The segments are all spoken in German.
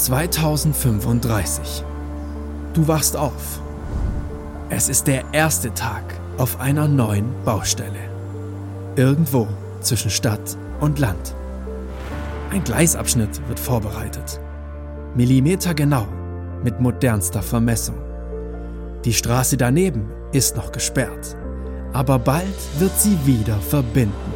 2035. Du wachst auf. Es ist der erste Tag auf einer neuen Baustelle. Irgendwo zwischen Stadt und Land. Ein Gleisabschnitt wird vorbereitet. Millimetergenau mit modernster Vermessung. Die Straße daneben ist noch gesperrt, aber bald wird sie wieder verbinden.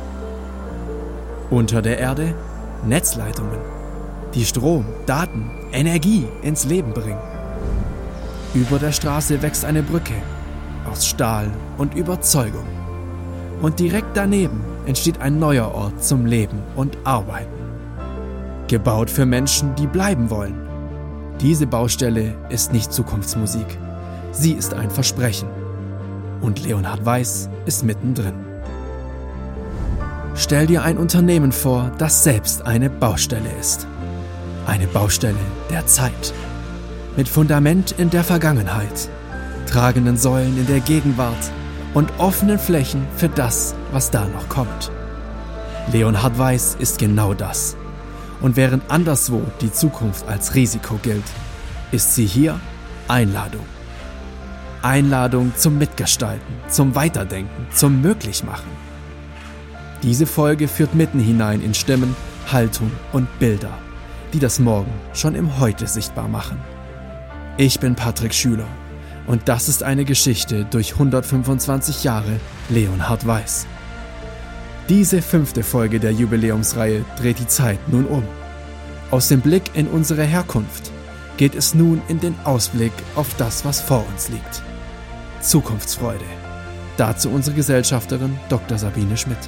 Unter der Erde Netzleitungen, die Strom, Daten, Energie ins Leben bringen. Über der Straße wächst eine Brücke aus Stahl und Überzeugung. Und direkt daneben entsteht ein neuer Ort zum Leben und Arbeiten. Gebaut für Menschen, die bleiben wollen. Diese Baustelle ist nicht Zukunftsmusik. Sie ist ein Versprechen. Und Leonhard Weiß ist mittendrin. Stell dir ein Unternehmen vor, das selbst eine Baustelle ist. Eine Baustelle der Zeit. Mit Fundament in der Vergangenheit, tragenden Säulen in der Gegenwart und offenen Flächen für das, was da noch kommt. Leonhard Weiß ist genau das. Und während anderswo die Zukunft als Risiko gilt, ist sie hier Einladung. Einladung zum Mitgestalten, zum Weiterdenken, zum Möglichmachen. Diese Folge führt mitten hinein in Stimmen, Haltung und Bilder, die das Morgen schon im Heute sichtbar machen. Ich bin Patrick Schüler und das ist eine Geschichte durch 125 Jahre Leonhard Weiß. Diese 5. Folge der Jubiläumsreihe dreht die Zeit nun um. Aus dem Blick in unsere Herkunft geht es nun in den Ausblick auf das, was vor uns liegt. Zukunftsfreude. Dazu unsere Gesellschafterin Dr. Sabine Schmidt.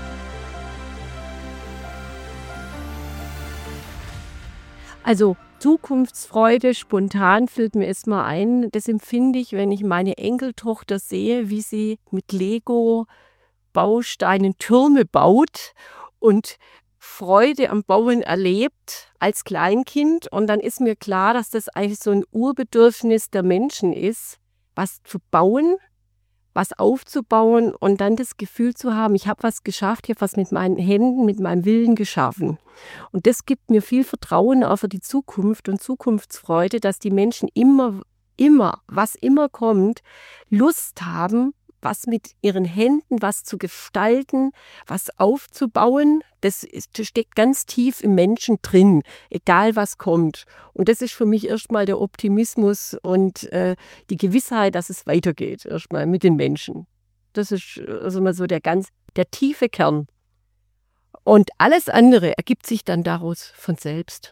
Also Zukunftsfreude, spontan fällt mir erstmal ein. Das empfinde ich, wenn ich meine Enkeltochter sehe, wie sie mit Lego-Bausteinen Türme baut und Freude am Bauen erlebt als Kleinkind. Und dann ist mir klar, dass das eigentlich so ein Urbedürfnis der Menschen ist, was zu bauen, was aufzubauen und dann das Gefühl zu haben, ich habe was geschafft, ich habe was mit meinen Händen, mit meinem Willen geschaffen. Und das gibt mir viel Vertrauen auch für die Zukunft und Zukunftsfreude, dass die Menschen immer, was immer kommt, Lust haben, was mit ihren Händen, was zu gestalten, was aufzubauen. Das steckt ganz tief im Menschen drin, egal was kommt. Und das ist für mich erstmal der Optimismus und die Gewissheit, dass es weitergeht, erstmal mit den Menschen. Das ist also mal so der tiefe Kern. Und alles andere ergibt sich dann daraus von selbst.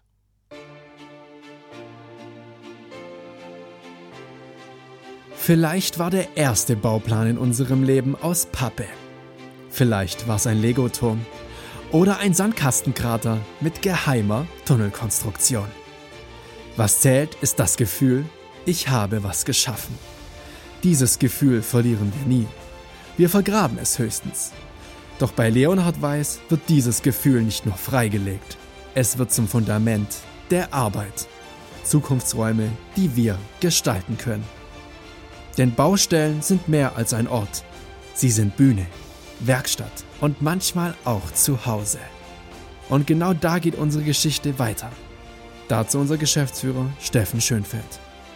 Vielleicht war der erste Bauplan in unserem Leben aus Pappe. Vielleicht war es ein Legoturm oder ein Sandkastenkrater mit geheimer Tunnelkonstruktion. Was zählt, ist das Gefühl, ich habe was geschaffen. Dieses Gefühl verlieren wir nie. Wir vergraben es höchstens. Doch bei Leonhard Weiß wird dieses Gefühl nicht nur freigelegt. Es wird zum Fundament der Arbeit. Zukunftsräume, die wir gestalten können. Denn Baustellen sind mehr als ein Ort. Sie sind Bühne, Werkstatt und manchmal auch Zuhause. Und genau da geht unsere Geschichte weiter. Dazu unser Geschäftsführer Steffen Schönfeld.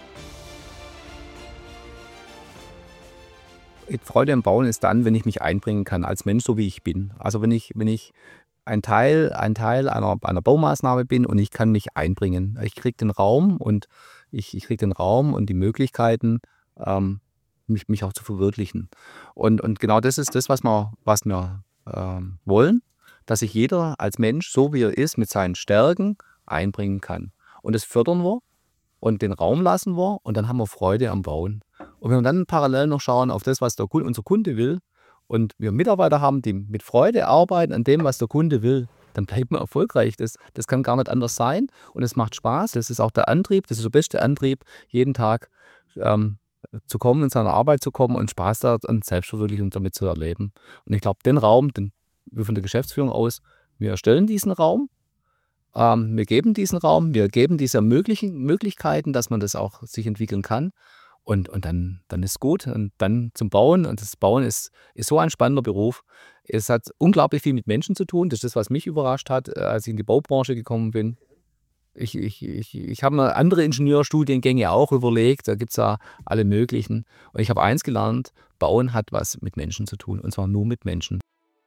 Freude am Bauen ist dann, wenn ich mich einbringen kann als Mensch, so wie ich bin. Also wenn ich ein Teil einer Baumaßnahme bin und ich kann mich einbringen. Ich kriege den Raum und die Möglichkeiten, mich auch zu verwirklichen. Und genau das ist das, was wir wollen, dass sich jeder als Mensch, so wie er ist, mit seinen Stärken einbringen kann. Und das fördern wir und den Raum lassen wir und dann haben wir Freude am Bauen. Und wenn wir dann parallel noch schauen auf das, was unser Kunde will und wir Mitarbeiter haben, die mit Freude arbeiten an dem, was der Kunde will, dann bleibt man erfolgreich. Das kann gar nicht anders sein und es macht Spaß. Das ist auch der Antrieb, das ist der beste Antrieb, jeden Tag zu kommen, in seiner Arbeit zu kommen und Spaß da und Selbstverwirklichung damit zu erleben. Und ich glaube, den Raum, wir von der Geschäftsführung aus, wir erstellen diesen Raum, wir geben diesen Raum, wir geben diese Möglichkeiten, dass man das auch sich entwickeln kann. Und dann ist gut. Und dann zum Bauen. Und das Bauen ist so ein spannender Beruf. Es hat unglaublich viel mit Menschen zu tun. Das ist das, was mich überrascht hat, als ich in die Baubranche gekommen bin. Ich habe mir andere Ingenieurstudiengänge auch überlegt, da gibt es ja alle möglichen. Und ich habe eins gelernt, Bauen hat was mit Menschen zu tun, und zwar nur mit Menschen.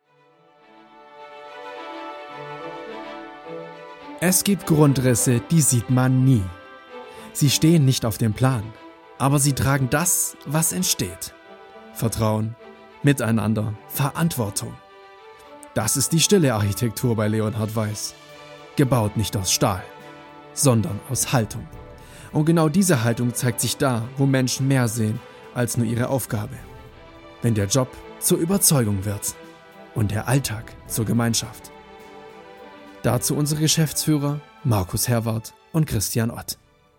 Es gibt Grundrisse, die sieht man nie. Sie stehen nicht auf dem Plan, aber sie tragen das, was entsteht. Vertrauen, Miteinander, Verantwortung. Das ist die stille Architektur bei Leonhard Weiß. Gebaut nicht aus Stahl, sondern aus Haltung. Und genau diese Haltung zeigt sich da, wo Menschen mehr sehen als nur ihre Aufgabe. Wenn der Job zur Überzeugung wird und der Alltag zur Gemeinschaft. Dazu unsere Geschäftsführer Markus Herwarth und Christian Ott.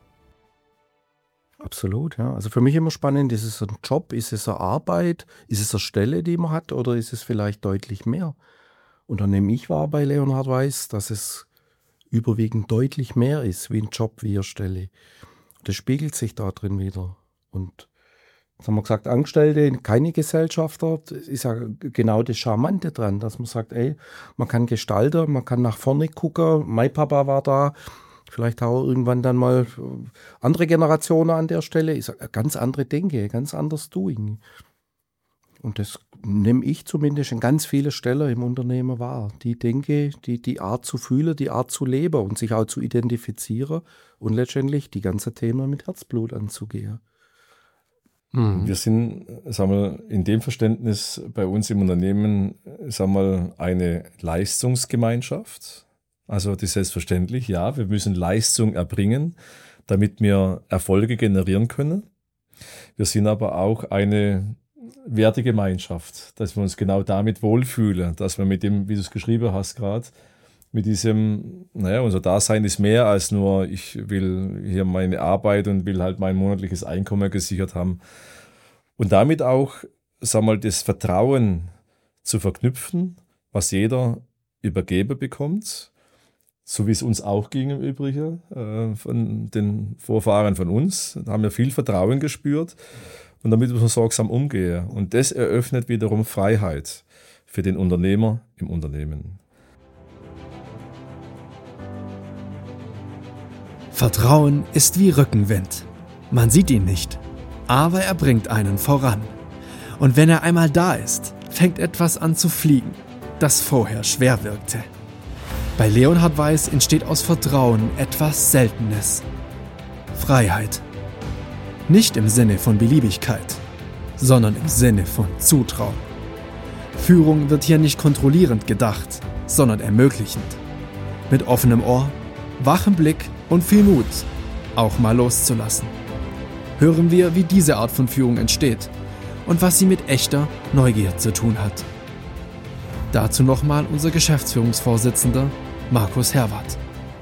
Absolut, ja. Also für mich immer spannend, ist es ein Job, ist es eine Arbeit, ist es eine Stelle, die man hat, oder ist es vielleicht deutlich mehr? Und dann nehme ich wahr bei Leonhard Weiß, dass es überwiegend deutlich mehr ist, wie ein Job, wie eine Stelle. Das spiegelt sich da drin wieder. Und jetzt haben wir gesagt, Angestellte, keine Gesellschafter, das ist ja genau das Charmante dran, dass man sagt, ey, man kann gestalten, man kann nach vorne gucken, mein Papa war da, vielleicht auch irgendwann dann mal andere Generationen an der Stelle, ist eine ganz andere Denke, ganz anderes Doing. Und das nehme ich zumindest an ganz vielen Stellen im Unternehmen wahr. Die Denke, die Art zu fühlen, die Art zu leben und sich auch zu identifizieren und letztendlich die ganzen Themen mit Herzblut anzugehen. Wir sind, sagen wir, in dem Verständnis bei uns im Unternehmen, sagen wir, eine Leistungsgemeinschaft. Also das ist selbstverständlich, ja, wir müssen Leistung erbringen, damit wir Erfolge generieren können. Wir sind aber auch eine Wertegemeinschaft, dass wir uns genau damit wohlfühlen, dass wir mit dem, wie du es geschrieben hast gerade, mit diesem, unser Dasein ist mehr als nur, ich will hier meine Arbeit und will halt mein monatliches Einkommen gesichert haben. Und damit auch, sagen wir mal, das Vertrauen zu verknüpfen, was jeder übergeben bekommt, so wie es uns auch ging im Übrigen, von den Vorfahren von uns. Da haben wir viel Vertrauen gespürt und damit muss man sorgsam umgehen. Und das eröffnet wiederum Freiheit für den Unternehmer im Unternehmen. Vertrauen ist wie Rückenwind. Man sieht ihn nicht, aber er bringt einen voran. Und wenn er einmal da ist, fängt etwas an zu fliegen, das vorher schwer wirkte. Bei Leonhard Weiß entsteht aus Vertrauen etwas Seltenes. Freiheit. Nicht im Sinne von Beliebigkeit, sondern im Sinne von Zutrauen. Führung wird hier nicht kontrollierend gedacht, sondern ermöglichend. Mit offenem Ohr, wachem Blick und viel Mut, auch mal loszulassen. Hören wir, wie diese Art von Führung entsteht und was sie mit echter Neugier zu tun hat. Dazu nochmal unser Geschäftsführungsvorsitzender Markus Herwarth.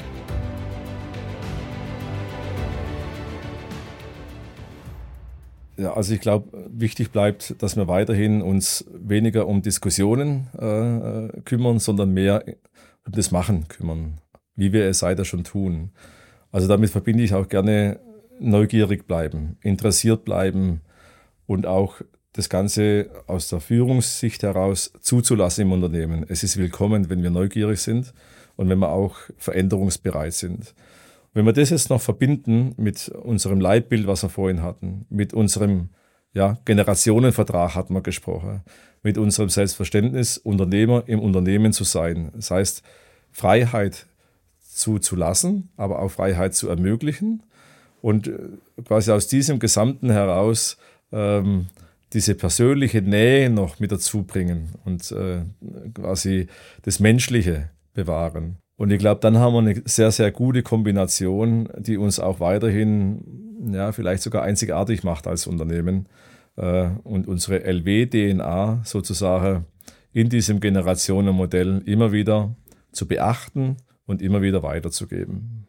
Ja, also ich glaube, wichtig bleibt, dass wir weiterhin uns weniger um Diskussionen kümmern, sondern mehr um das Machen kümmern, wie wir es seither schon tun. Also damit verbinde ich auch gerne neugierig bleiben, interessiert bleiben und auch das Ganze aus der Führungssicht heraus zuzulassen im Unternehmen. Es ist willkommen, wenn wir neugierig sind und wenn wir auch veränderungsbereit sind. Wenn wir das jetzt noch verbinden mit unserem Leitbild, was wir vorhin hatten, mit unserem Generationenvertrag hatten wir gesprochen, mit unserem Selbstverständnis, Unternehmer im Unternehmen zu sein. Das heißt, Freiheit zuzulassen, aber auch Freiheit zu ermöglichen und quasi aus diesem Gesamten heraus diese persönliche Nähe noch mit dazu bringen und quasi das Menschliche bewahren. Und ich glaube, dann haben wir eine sehr, sehr gute Kombination, die uns auch weiterhin vielleicht sogar einzigartig macht als Unternehmen und unsere LW-DNA sozusagen in diesem Generationenmodell immer wieder zu beachten und immer wieder weiterzugeben.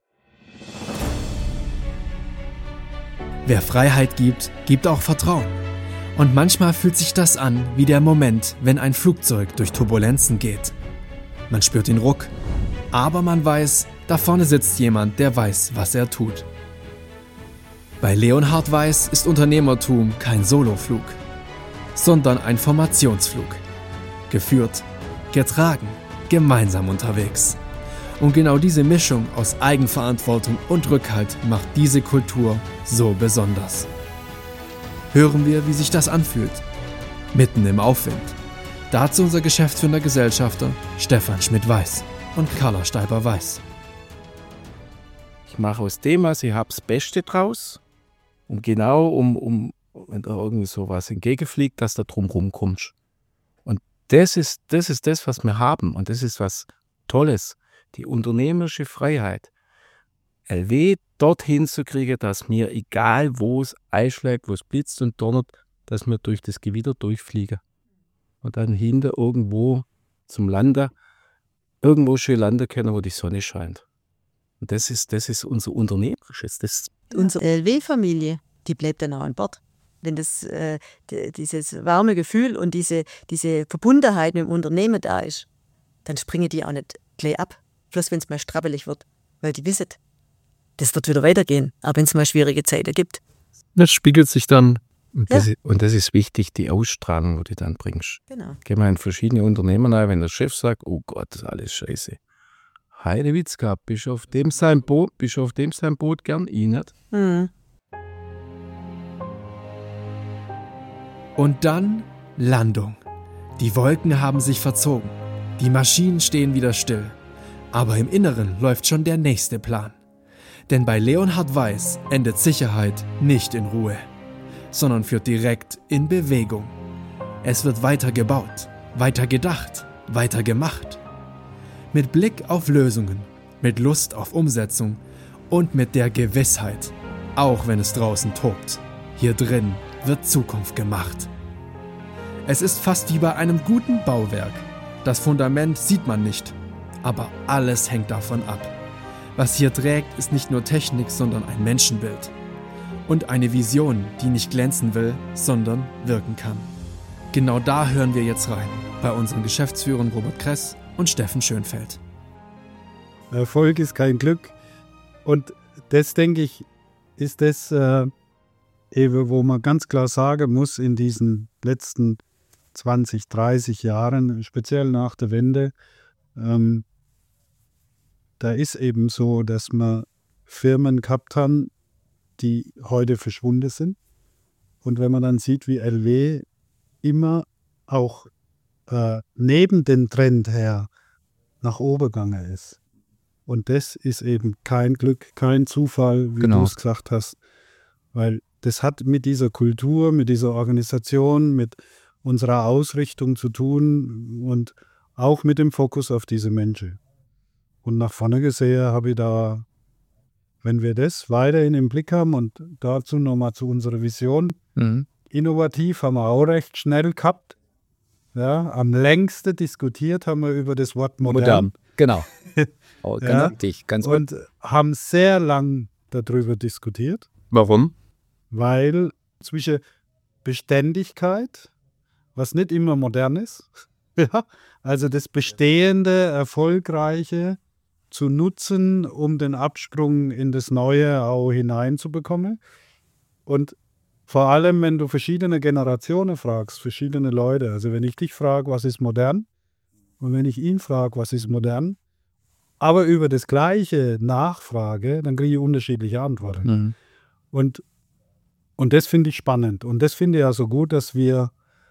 Wer Freiheit gibt, gibt auch Vertrauen. Und manchmal fühlt sich das an wie der Moment, wenn ein Flugzeug durch Turbulenzen geht. Man spürt den Ruck, aber man weiß, da vorne sitzt jemand, der weiß, was er tut. Bei Leonhard Weiß ist Unternehmertum kein Soloflug, sondern ein Formationsflug. Geführt, getragen, gemeinsam unterwegs. Und genau diese Mischung aus Eigenverantwortung und Rückhalt macht diese Kultur so besonders. Hören wir, wie sich das anfühlt. Mitten im Aufwind. Dazu unser geschäftsführender Gesellschafter Stefan Schmidt-Weiß und Carla Steiber-Weiß. Ich mache aus dem, was ich habe, das Beste draus. Und genau, um wenn da irgendwie sowas entgegenfliegt, dass da drum rumkommst. Und das ist das, was wir haben. Und das ist was Tolles. Die unternehmerische Freiheit. LW dorthin zu kriegen, dass mir, egal wo es einschlägt, wo es blitzt und donnert, dass wir durch das Gewitter durchfliegen. Und dann hinter irgendwo zum Lande, irgendwo schön landen können, wo die Sonne scheint. Und das ist unser Unternehmerisches. Unsere LW-Familie, die bleibt dann auch an Bord. Wenn dieses warme Gefühl und diese Verbundenheit mit dem Unternehmen da ist, dann springen die auch nicht gleich ab. Bloß wenn es mal strabbelig wird. Weil die wissen, das wird wieder weitergehen, auch wenn es mal schwierige Zeiten gibt. Das spiegelt sich dann. Ja. Und das ist wichtig, die Ausstrahlung, die du dann bringst. Genau. Gehen wir in verschiedene Unternehmen rein, wenn der Chef sagt, oh Gott, das ist alles scheiße. Heidewitz gehabt, bist du auf dem sein Boot gern ich nicht? Und dann Landung. Die Wolken haben sich verzogen. Die Maschinen stehen wieder still. Aber im Inneren läuft schon der nächste Plan. Denn bei Leonhard Weiß endet Sicherheit nicht in Ruhe, sondern führt direkt in Bewegung. Es wird weiter gebaut, weiter gedacht, weiter gemacht. Mit Blick auf Lösungen, mit Lust auf Umsetzung und mit der Gewissheit, auch wenn es draußen tobt, hier drin wird Zukunft gemacht. Es ist fast wie bei einem guten Bauwerk. Das Fundament sieht man nicht, aber alles hängt davon ab. Was hier trägt, ist nicht nur Technik, sondern ein Menschenbild. Und eine Vision, die nicht glänzen will, sondern wirken kann. Genau da hören wir jetzt rein, bei unseren Geschäftsführern Robert Kress und Steffen Schönfeld. Erfolg ist kein Glück. Und das, denke ich, ist das, wo man ganz klar sagen muss, in diesen letzten 20, 30 Jahren, speziell nach der Wende, da ist eben so, dass wir Firmen gehabt haben, die heute verschwunden sind. Und wenn man dann sieht, wie LW immer auch neben dem Trend her nach oben gegangen ist. Und das ist eben kein Glück, kein Zufall, wie du es gesagt hast. Weil das hat mit dieser Kultur, mit dieser Organisation, mit unserer Ausrichtung zu tun und auch mit dem Fokus auf diese Menschen. Und nach vorne gesehen habe ich da, wenn wir das weiterhin im Blick haben und dazu nochmal zu unserer Vision, innovativ haben wir auch recht schnell gehabt. Ja, am längsten diskutiert haben wir über das Wort modern. Genau. Oh, ganz wichtig. Und haben sehr lang darüber diskutiert. Warum? Weil zwischen Beständigkeit, was nicht immer modern ist, also das Bestehende, Erfolgreiche zu nutzen, um den Absprung in das Neue auch hineinzubekommen. Und vor allem, wenn du verschiedene Generationen fragst, verschiedene Leute, also wenn ich dich frage, was ist modern, und wenn ich ihn frage, was ist modern, aber über das Gleiche nachfrage, dann kriege ich unterschiedliche Antworten. Und das finde ich spannend. Und das finde ich ja so gut, dass wir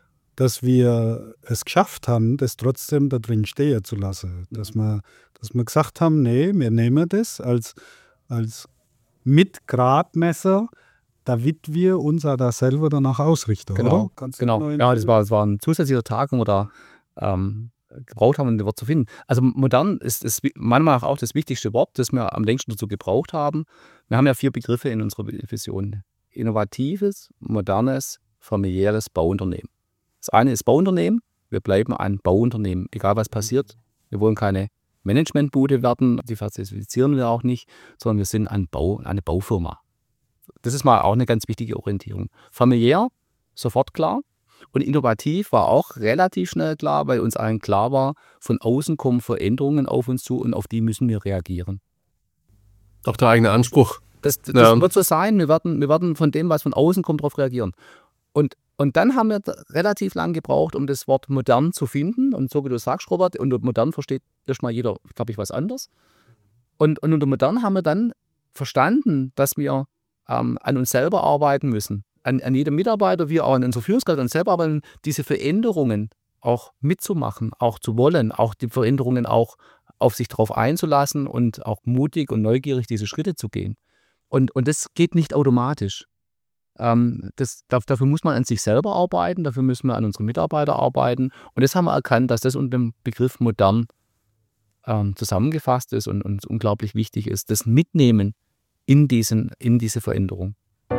es geschafft haben, das trotzdem da drin stehen zu lassen. Dass wir gesagt haben, nee, wir nehmen das als Mitgradmesser, damit wir uns da selber danach ausrichten. Genau, oder? genau. Ja, das war ein zusätzlicher Tag, wo wir da gebraucht haben, um das Wort zu finden. Also modern ist meiner Meinung nach auch das wichtigste Wort, das wir am längsten dazu gebraucht haben. Wir haben ja 4 Begriffe in unserer Vision. Innovatives, modernes, familiäres Bauunternehmen. Das eine ist Bauunternehmen. Wir bleiben ein Bauunternehmen, egal was passiert. Wir wollen keine Managementbude werden, die diversifizieren wir auch nicht, sondern wir sind eine Baufirma. Das ist mal auch eine ganz wichtige Orientierung. Familiär, sofort klar. Und innovativ war auch relativ schnell klar, weil uns allen klar war, von außen kommen Veränderungen auf uns zu und auf die müssen wir reagieren. Auch der eigene Anspruch. Das wird so sein, wir werden von dem, was von außen kommt, darauf reagieren. Und dann haben wir relativ lang gebraucht, um das Wort modern zu finden. Und so wie du sagst, Robert, unter modern versteht erstmal jeder, glaube ich, was anderes. Und unter modern haben wir dann verstanden, dass wir an uns selber arbeiten müssen. An jedem Mitarbeiter, wir auch an unserer Führungskraft, an uns selber arbeiten, diese Veränderungen auch mitzumachen, auch zu wollen, auch die Veränderungen auch auf sich drauf einzulassen und auch mutig und neugierig diese Schritte zu gehen. Und das geht nicht automatisch. Dafür muss man an sich selber arbeiten, dafür müssen wir an unsere Mitarbeiter arbeiten. Und das haben wir erkannt, dass das unter dem Begriff modern zusammengefasst ist und uns unglaublich wichtig ist, das Mitnehmen in diese Veränderung.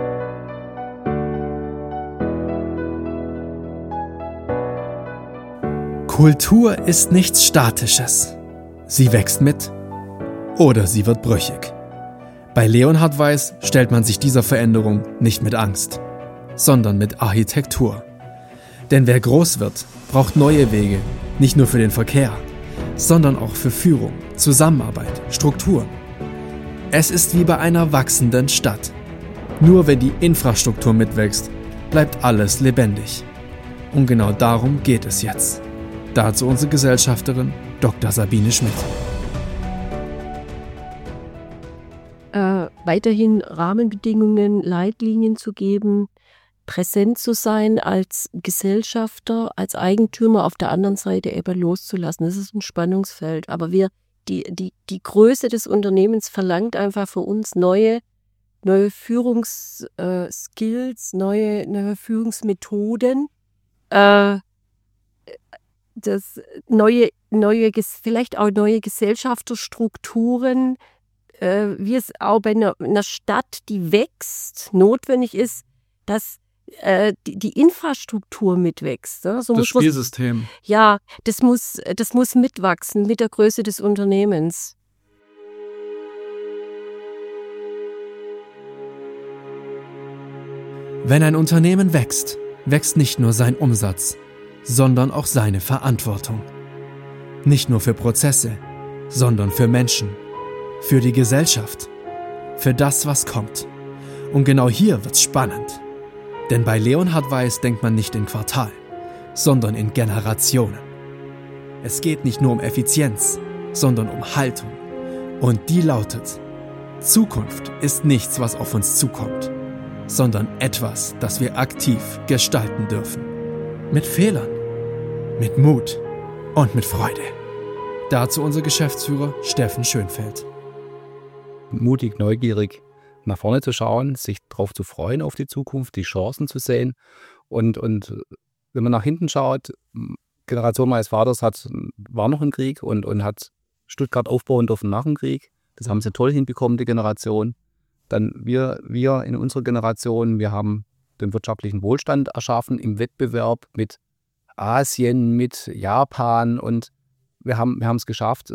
Kultur ist nichts Statisches. Sie wächst mit oder sie wird brüchig. Bei Leonhard Weiss stellt man sich dieser Veränderung nicht mit Angst, sondern mit Architektur. Denn wer groß wird, braucht neue Wege, nicht nur für den Verkehr, sondern auch für Führung, Zusammenarbeit, Struktur. Es ist wie bei einer wachsenden Stadt. Nur wenn die Infrastruktur mitwächst, bleibt alles lebendig. Und genau darum geht es jetzt. Dazu unsere Gesellschafterin Dr. Sabine Schmidt. Weiterhin Rahmenbedingungen, Leitlinien zu geben, präsent zu sein als Gesellschafter, als Eigentümer, auf der anderen Seite eben loszulassen. Das ist ein Spannungsfeld. Aber die Größe des Unternehmens verlangt einfach für uns neue Führungsskills, neue Führungsmethoden, vielleicht auch neue Gesellschafterstrukturen, wie es auch bei einer Stadt, die wächst, notwendig ist, dass die Infrastruktur mitwächst. Ne? Das Spielsystem. Ja, das muss mitwachsen mit der Größe des Unternehmens. Wenn ein Unternehmen wächst, wächst nicht nur sein Umsatz, sondern auch seine Verantwortung. Nicht nur für Prozesse, sondern für Menschen, für die Gesellschaft, für das, was kommt. Und genau hier wird's spannend. Denn bei Leonhard Weiss denkt man nicht in Quartal, sondern in Generationen. Es geht nicht nur um Effizienz, sondern um Haltung. Und die lautet: Zukunft ist nichts, was auf uns zukommt, sondern etwas, das wir aktiv gestalten dürfen. Mit Fehlern, mit Mut und mit Freude. Dazu unser Geschäftsführer Steffen Schönfeld. Mutig, neugierig nach vorne zu schauen, sich darauf zu freuen auf die Zukunft, die Chancen zu sehen. Und wenn man nach hinten schaut, Generation meines Vaters war noch im Krieg und hat Stuttgart aufbauen dürfen nach dem Krieg. Das haben sie toll hinbekommen, die Generation. Dann wir in unserer Generation, wir haben den wirtschaftlichen Wohlstand erschaffen im Wettbewerb mit Asien, mit Japan, und wir haben es geschafft,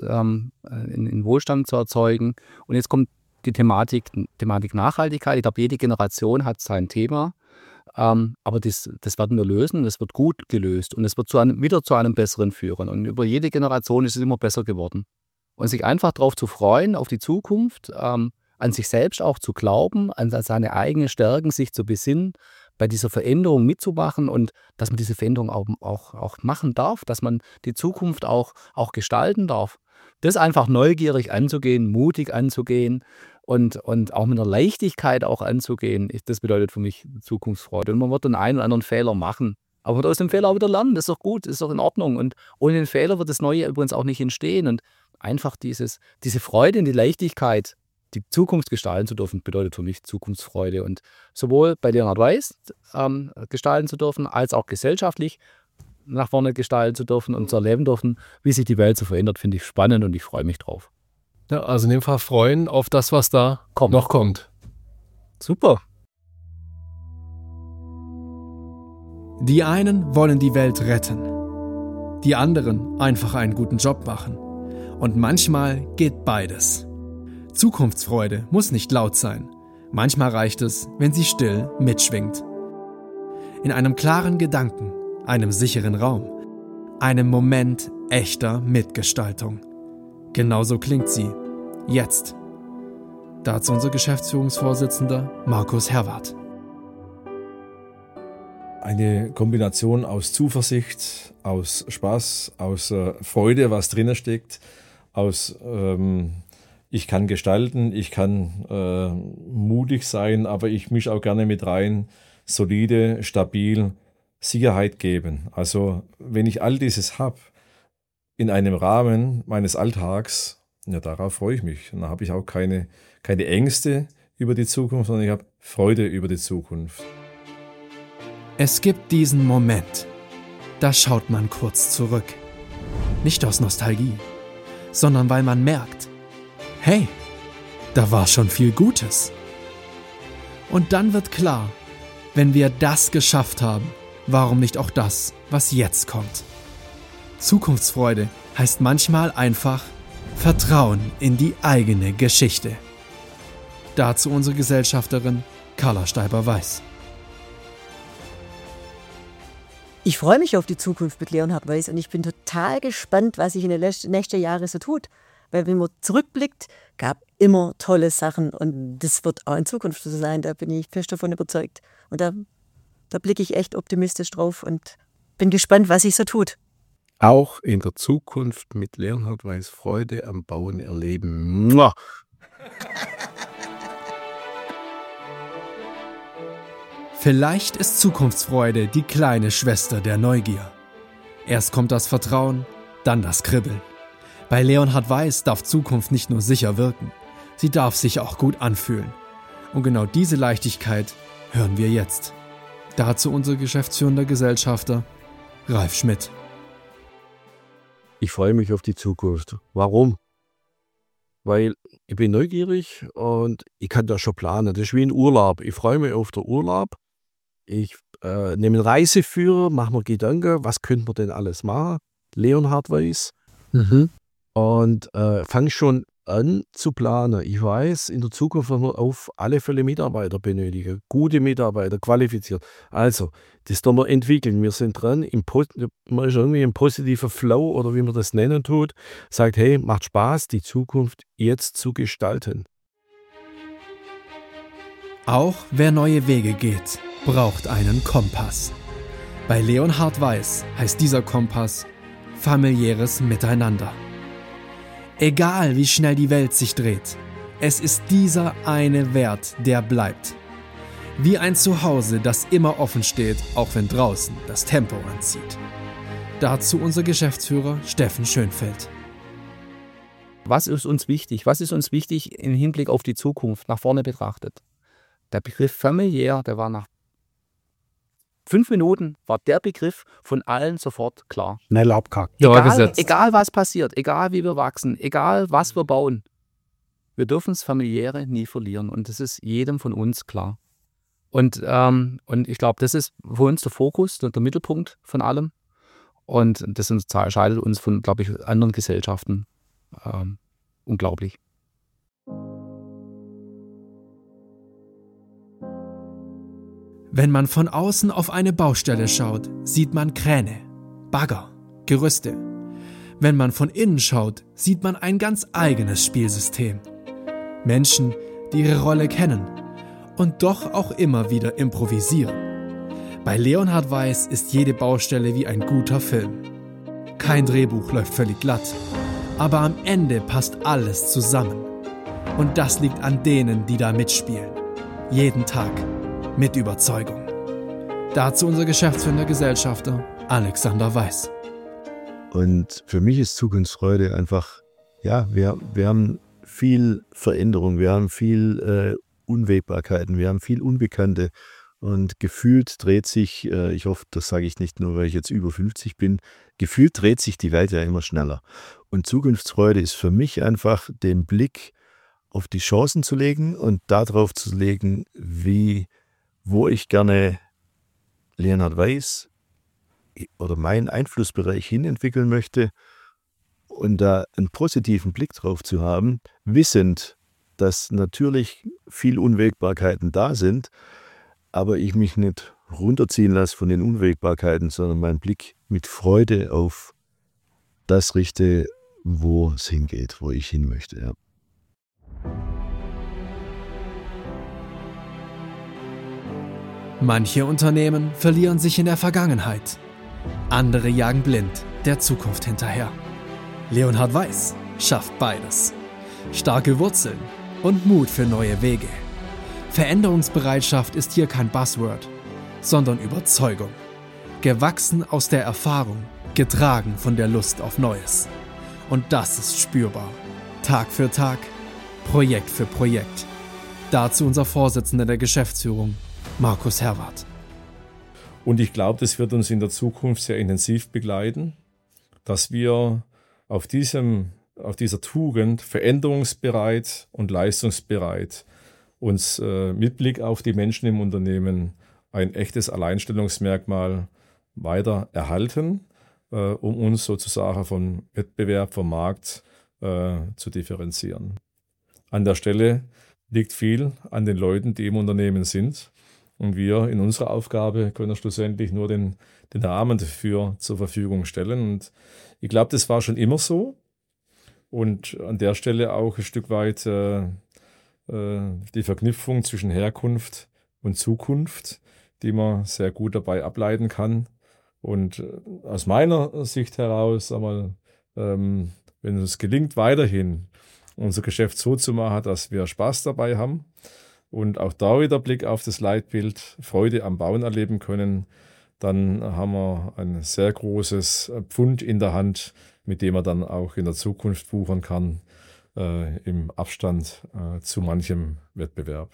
in Wohlstand zu erzeugen. Und jetzt kommt die Thematik Nachhaltigkeit. Ich glaube, jede Generation hat sein Thema, aber das werden wir lösen, das wird gut gelöst und es wird wieder zu einem Besseren führen. Und über jede Generation ist es immer besser geworden. Und sich einfach darauf zu freuen, auf die Zukunft, an sich selbst auch zu glauben, an seine eigenen Stärken sich zu besinnen, bei dieser Veränderung mitzumachen und dass man diese Veränderung auch machen darf, dass man die Zukunft auch gestalten darf. Das einfach neugierig anzugehen, mutig anzugehen und auch mit einer Leichtigkeit auch anzugehen, das bedeutet für mich Zukunftsfreude. Und man wird den einen oder anderen Fehler machen, aber man wird aus dem Fehler auch wieder lernen, das ist doch gut, das ist doch in Ordnung. Und ohne den Fehler wird das Neue übrigens auch nicht entstehen. Und einfach diese Freude und die Leichtigkeit, die Zukunft gestalten zu dürfen, bedeutet für mich Zukunftsfreude. Und sowohl bei Leonhard Weiss gestalten zu dürfen, als auch gesellschaftlich nach vorne gestalten zu dürfen und zu erleben dürfen, wie sich die Welt so verändert, finde ich spannend und ich freue mich drauf. Ja, also in dem Fall freuen auf das, was da noch kommt. Super. Die einen wollen die Welt retten, die anderen einfach einen guten Job machen. Und manchmal geht beides. Zukunftsfreude muss nicht laut sein. Manchmal reicht es, wenn sie still mitschwingt. In einem klaren Gedanken, einem sicheren Raum, einem Moment echter Mitgestaltung. Genauso klingt sie jetzt. Dazu unser Geschäftsführungsvorsitzender Markus Herwart. eine Kombination aus Zuversicht, aus Spaß, aus Freude, was drinnen steckt, aus ich kann gestalten, ich kann mutig sein, aber ich mische auch gerne mit rein, solide, stabil, Sicherheit geben. Also wenn ich all dieses habe in einem Rahmen meines Alltags, ja, darauf freue ich mich. Und da habe ich auch keine Ängste über die Zukunft, sondern ich habe Freude über die Zukunft. Es gibt diesen Moment, da schaut man kurz zurück. Nicht aus Nostalgie, sondern weil man merkt, hey, da war schon viel Gutes. Und dann wird klar, wenn wir das geschafft haben, warum nicht auch das, was jetzt kommt? Zukunftsfreude heißt manchmal einfach Vertrauen in die eigene Geschichte. Dazu unsere Gesellschafterin Carla Steiber-Weiß. Ich freue mich auf die Zukunft mit Leonhard Weiß und ich bin total gespannt, was sich in den nächsten Jahren so tut. Weil wenn man zurückblickt, gab immer tolle Sachen und das wird auch in Zukunft so sein, da bin ich fest davon überzeugt. Und da blicke ich echt optimistisch drauf und bin gespannt, was sich so tut. Auch in der Zukunft mit Leonhard Weiß Freude am Bauen erleben. Mua! Vielleicht ist Zukunftsfreude die kleine Schwester der Neugier. Erst kommt das Vertrauen, dann das Kribbeln. Bei Leonhard Weiß darf Zukunft nicht nur sicher wirken, sie darf sich auch gut anfühlen. Und genau diese Leichtigkeit hören wir jetzt. Dazu unser geschäftsführender Gesellschafter Ralf Schmidt. Ich freue mich auf die Zukunft. Warum? Weil ich bin neugierig und ich kann das schon planen. Das ist wie ein Urlaub. Ich freue mich auf den Urlaub. Ich nehme einen Reiseführer, mache mir Gedanken, was könnte man denn alles machen? Leonhard Weiß. Und fange schon an zu planen. Ich weiß, in der Zukunft werden wir auf alle Fälle Mitarbeiter benötigen. Gute Mitarbeiter, qualifiziert. Also, das tun wir entwickeln. Wir sind dran. Man ist irgendwie im positiven Flow oder wie man das nennen tut. Sagt, hey, macht Spaß, die Zukunft jetzt zu gestalten. Auch wer neue Wege geht, braucht einen Kompass. Bei Leonhard Weiß heißt dieser Kompass familiäres Miteinander. Egal wie schnell die Welt sich dreht, es ist dieser eine Wert, der bleibt. Wie ein Zuhause, das immer offen steht, auch wenn draußen das Tempo anzieht. Dazu unser Geschäftsführer Steffen Schönfeld. Was ist uns wichtig? Was ist uns wichtig im Hinblick auf die Zukunft, nach vorne betrachtet? Der Begriff familiär, der war nach 5 Minuten, war der Begriff von allen sofort klar. Schnell abkackt. Egal was passiert, egal wie wir wachsen, egal was wir bauen, wir dürfen das Familiäre nie verlieren und das ist jedem von uns klar. Und ich glaube, das ist für uns der Fokus, der Mittelpunkt von allem und das unterscheidet uns von, glaube ich, anderen Gesellschaften unglaublich. Wenn man von außen auf eine Baustelle schaut, sieht man Kräne, Bagger, Gerüste. Wenn man von innen schaut, sieht man ein ganz eigenes Spielsystem. Menschen, die ihre Rolle kennen und doch auch immer wieder improvisieren. Bei Leonhard Weiß ist jede Baustelle wie ein guter Film. Kein Drehbuch läuft völlig glatt, aber am Ende passt alles zusammen. Und das liegt an denen, die da mitspielen. Jeden Tag. Mit Überzeugung. Dazu unser geschäftsführender Gesellschafter Alexander Weiß. Und für mich ist Zukunftsfreude einfach, ja, wir haben viel Veränderung, wir haben viel Unwägbarkeiten, wir haben viel Unbekannte und gefühlt dreht sich, ich hoffe, das sage ich nicht nur, weil ich jetzt über 50 bin, gefühlt dreht sich die Welt ja immer schneller. Und Zukunftsfreude ist für mich einfach den Blick auf die Chancen zu legen und darauf zu legen, wo ich gerne Leonhard Weiß oder meinen Einflussbereich hin entwickeln möchte und da einen positiven Blick drauf zu haben, wissend, dass natürlich viel Unwägbarkeiten da sind, aber ich mich nicht runterziehen lasse von den Unwägbarkeiten, sondern meinen Blick mit Freude auf das richte, wo es hingeht, wo ich hin möchte. Ja. Manche Unternehmen verlieren sich in der Vergangenheit. Andere jagen blind der Zukunft hinterher. Leonhard Weiß schafft beides. Starke Wurzeln und Mut für neue Wege. Veränderungsbereitschaft ist hier kein Buzzword, sondern Überzeugung. Gewachsen aus der Erfahrung, getragen von der Lust auf Neues. Und das ist spürbar. Tag für Tag, Projekt für Projekt. Dazu unser Vorsitzender der Geschäftsführung, Markus Herwarth. Und ich glaube, das wird uns in der Zukunft sehr intensiv begleiten, dass wir auf dieser Tugend veränderungsbereit und leistungsbereit uns mit Blick auf die Menschen im Unternehmen ein echtes Alleinstellungsmerkmal weiter erhalten, um uns sozusagen vom Wettbewerb, vom Markt zu differenzieren. An der Stelle liegt viel an den Leuten, die im Unternehmen sind. Und wir in unserer Aufgabe können schlussendlich nur den Rahmen dafür zur Verfügung stellen. Und ich glaube, das war schon immer so. Und an der Stelle auch ein Stück weit die Verknüpfung zwischen Herkunft und Zukunft, die man sehr gut dabei ableiten kann. Und aus meiner Sicht heraus, wenn es gelingt, weiterhin unser Geschäft so zu machen, dass wir Spaß dabei haben und auch da wieder Blick auf das Leitbild Freude am Bauen erleben können, dann haben wir ein sehr großes Pfund in der Hand, mit dem man dann auch in der Zukunft wuchern kann, im Abstand zu manchem Wettbewerb.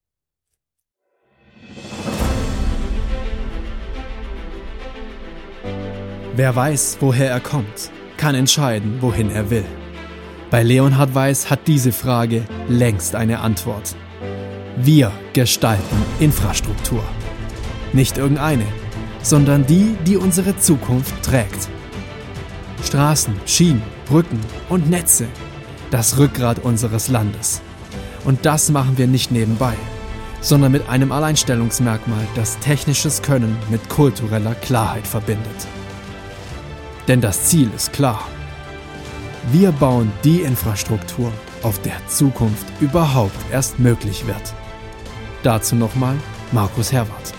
Wer weiß, woher er kommt, kann entscheiden, wohin er will. Bei Leonhard Weiß hat diese Frage längst eine Antwort. Wir gestalten Infrastruktur. Nicht irgendeine, sondern die, die unsere Zukunft trägt. Straßen, Schienen, Brücken und Netze, das Rückgrat unseres Landes. Und das machen wir nicht nebenbei, sondern mit einem Alleinstellungsmerkmal, das technisches Können mit kultureller Klarheit verbindet. Denn das Ziel ist klar. Wir bauen die Infrastruktur, auf der Zukunft überhaupt erst möglich wird. Dazu nochmal Markus Herwarth.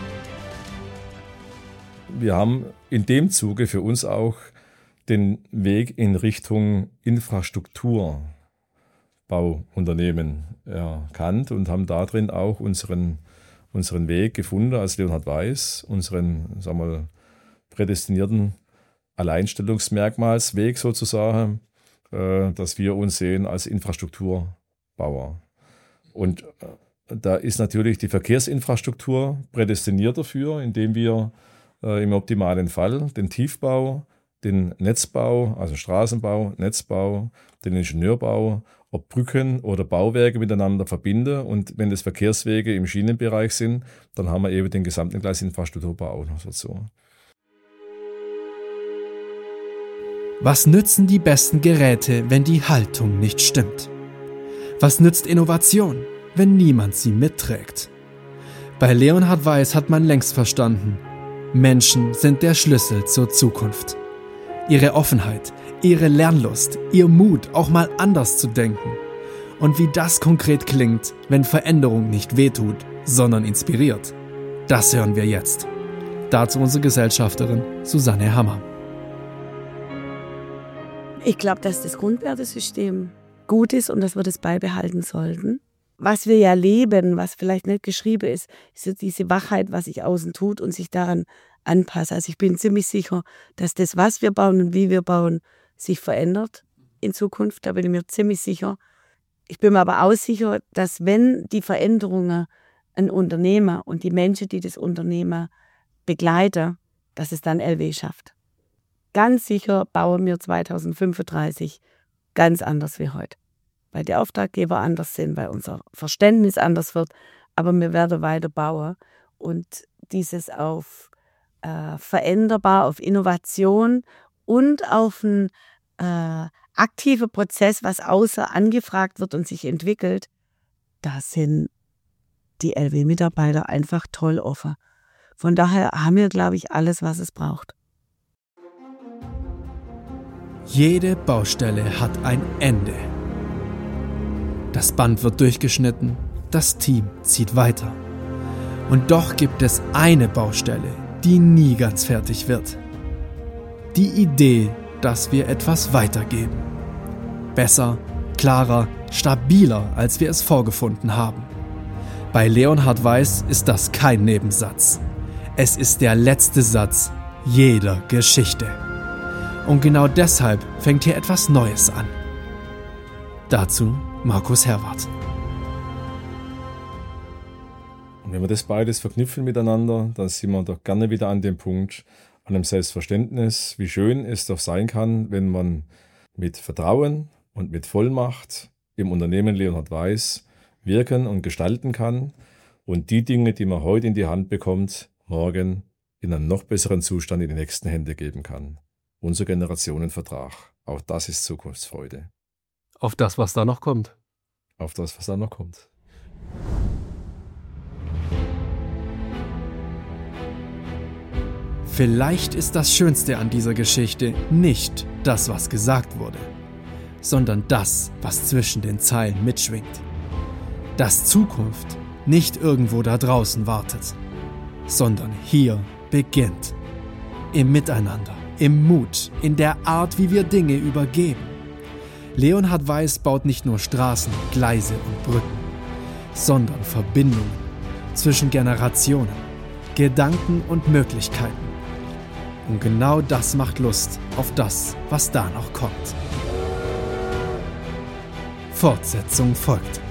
Wir haben in dem Zuge für uns auch den Weg in Richtung Infrastrukturbauunternehmen erkannt und haben darin auch unseren Weg gefunden als Leonhard Weiß, unseren, prädestinierten Alleinstellungsmerkmalsweg sozusagen, dass wir uns sehen als Infrastrukturbauer. Und da ist natürlich die Verkehrsinfrastruktur prädestiniert dafür, indem wir im optimalen Fall den Tiefbau, den Netzbau, also Straßenbau, Netzbau, den Ingenieurbau, ob Brücken oder Bauwerke miteinander verbinden. Und wenn es Verkehrswege im Schienenbereich sind, dann haben wir eben den gesamten Gleisinfrastrukturbau auch noch dazu. Was nützen die besten Geräte, wenn die Haltung nicht stimmt? Was nützt Innovation, wenn niemand sie mitträgt? Bei Leonhard Weiß hat man längst verstanden, Menschen sind der Schlüssel zur Zukunft. Ihre Offenheit, ihre Lernlust, ihr Mut, auch mal anders zu denken. Und wie das konkret klingt, wenn Veränderung nicht wehtut, sondern inspiriert, das hören wir jetzt. Dazu unsere Gesellschafterin Susanne Hammer. Ich glaube, dass das Grundwertesystem gut ist und dass wir das beibehalten sollten. Was wir ja leben, was vielleicht nicht geschrieben ist, ist so diese Wachheit, was sich außen tut und sich daran anpasst. Also ich bin ziemlich sicher, dass das, was wir bauen und wie wir bauen, sich verändert in Zukunft. Da bin ich mir ziemlich sicher. Ich bin mir aber auch sicher, dass wenn die Veränderungen ein Unternehmer und die Menschen, die das Unternehmer begleiten, dass es dann LW schafft. Ganz sicher bauen wir 2035 ganz anders wie heute. Weil die Auftraggeber anders sind, weil unser Verständnis anders wird. Aber wir werden weiter bauen. Und dieses auf veränderbar, auf Innovation und auf einen aktiven Prozess, was außer angefragt wird und sich entwickelt, da sind die LW-Mitarbeiter einfach toll offen. Von daher haben wir, glaube ich, alles, was es braucht. Jede Baustelle hat ein Ende. Das Band wird durchgeschnitten, das Team zieht weiter. Und doch gibt es eine Baustelle, die nie ganz fertig wird. Die Idee, dass wir etwas weitergeben. Besser, klarer, stabiler, als wir es vorgefunden haben. Bei Leonhard Weiß ist das kein Nebensatz. Es ist der letzte Satz jeder Geschichte. Und genau deshalb fängt hier etwas Neues an. Dazu Markus Herwarth. Und wenn wir das beides verknüpfen miteinander, dann sind wir doch gerne wieder an dem Punkt, an dem Selbstverständnis, wie schön es doch sein kann, wenn man mit Vertrauen und mit Vollmacht im Unternehmen Leonhard Weiß wirken und gestalten kann und die Dinge, die man heute in die Hand bekommt, morgen in einem noch besseren Zustand in die nächsten Hände geben kann. Unser Generationenvertrag. Auch das ist Zukunftsfreude. Auf das, was da noch kommt. Auf das, was da noch kommt. Vielleicht ist das Schönste an dieser Geschichte nicht das, was gesagt wurde, sondern das, was zwischen den Zeilen mitschwingt. Dass Zukunft nicht irgendwo da draußen wartet, sondern hier beginnt. Im Miteinander, im Mut, in der Art, wie wir Dinge übergeben. Leonhard Weiß baut nicht nur Straßen, Gleise und Brücken, sondern Verbindungen zwischen Generationen, Gedanken und Möglichkeiten. Und genau das macht Lust auf das, was da noch kommt. Fortsetzung folgt.